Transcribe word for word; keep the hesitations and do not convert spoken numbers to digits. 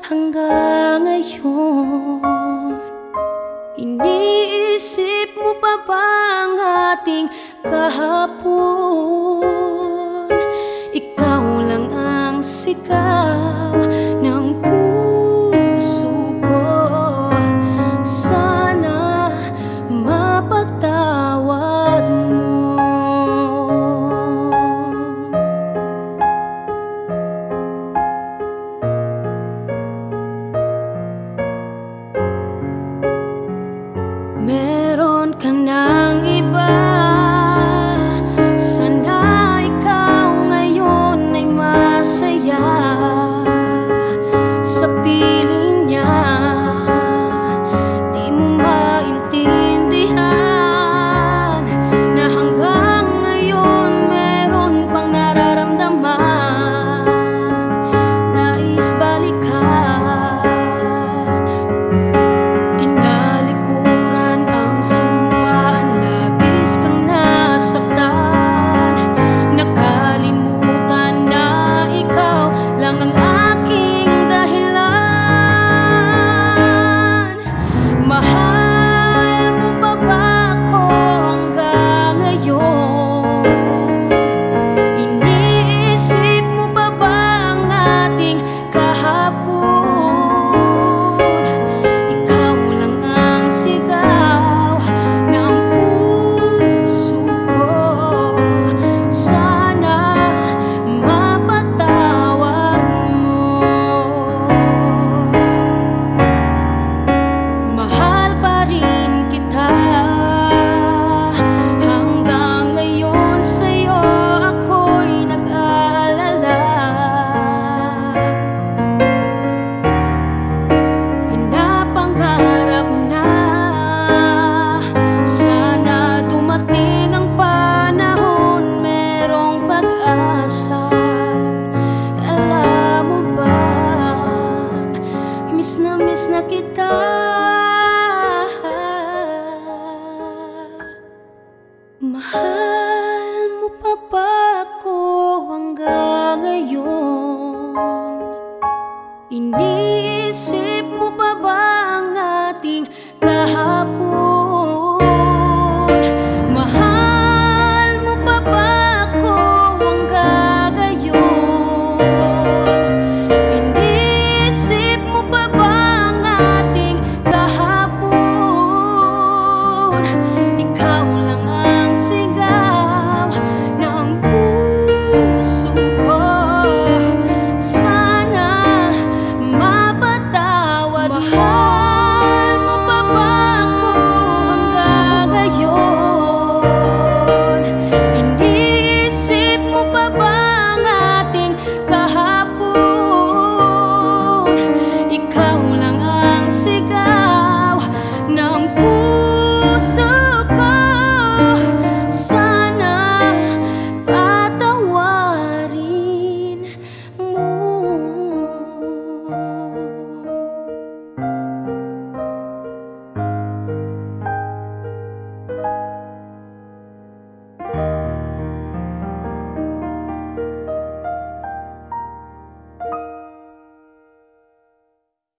hanggang ngayon, iniisip mo pa ba ang ating kahapon? Ikaw lang ang sigaw ng puso ko. Sana mapatawad mo. Meron ka ng iba, sana ikaw ngayon ay masaya sa piling niya. Di mo maintindihan na hanggang ngayon meron pang nararamdaman, nais balikan. Ang aking dahilan, mahal mo pa ba ako hanggang ngayon? Iniisip mo pa ba ang ating kahapon? Ikaw lang ang sigaw ng puso ko. Sana mapatawad. Mahal pa rin kita, hanggang ngayon sa'yo ako'y nag-aalala. Pinapangarap na sana dumating ang panahon, merong pag-asa. Alam mo ba, miss na miss na kita.